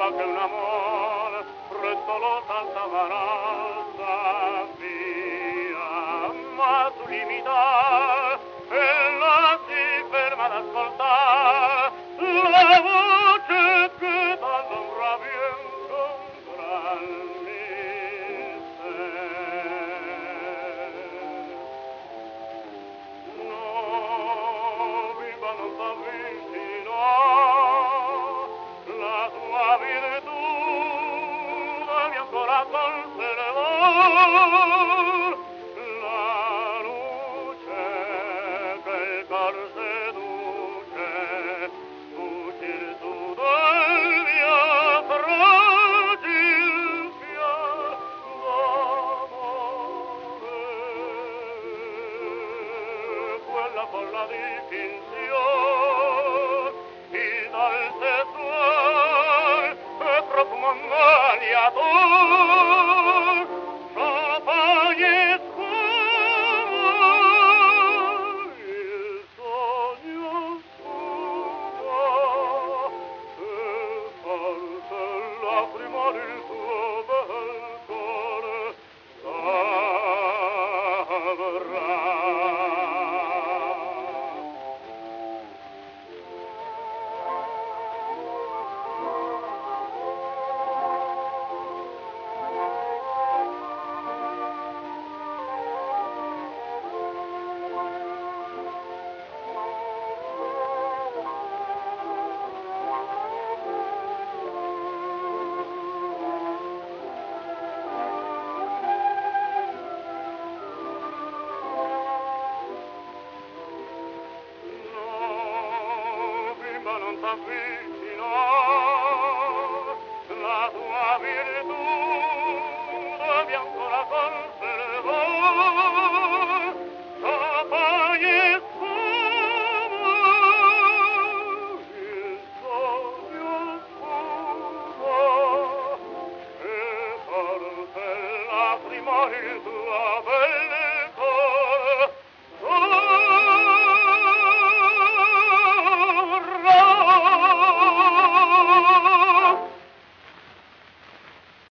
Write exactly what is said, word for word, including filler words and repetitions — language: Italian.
que un amor frettolosa altavanza via, ma tu limita e la si ferma ad ascoltare la voce che dall'ombra vien con gran mistero. No, viva non t'avvicino, la tua virtù mi ancora conservò, la luce che il cor seduce, fuggir tu del mio fragil fiammare, quella folla di finzione, il dolce suoi e profumo ammaliator, champagne e sfumo, il sogno sfumo, e forse lacrima il tuo bel cuore saprà. Non t'avvicino, la tua virtù devi ancora conservare, champagne e sfumo, il sogno sfumo, e forse lacrima il tuo bel